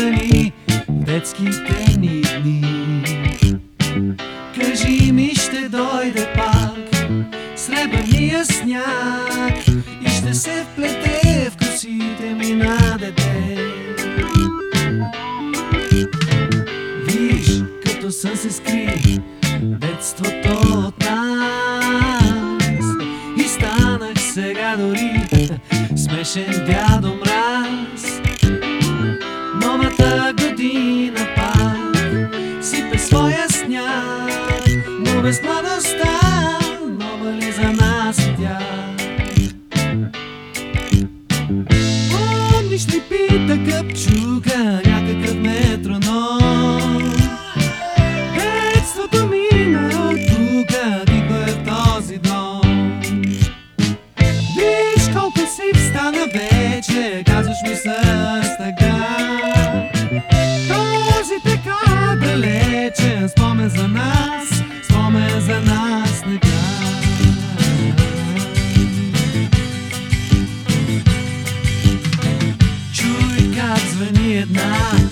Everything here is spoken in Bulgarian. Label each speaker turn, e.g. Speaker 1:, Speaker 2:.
Speaker 1: страни в детските ни дни. Кажи ми, ще дойде пак сребърния сняг и ще се вплете в косите ми на дете. Виж, като сън се скри детството от нас и станах сега дори смешен дядо Мраз. Новата година пак сипе своя сняг, но без младостта нова ли за нас е тя? Помниш ли, пита Къпчука, някакъв метроном? Детството мина от тука, тихо е в този дом. Виж колко си стана вече, казваш ми с тъга. Този така далечен спомен за нас, спомен за нас нега. Чуй как звъни една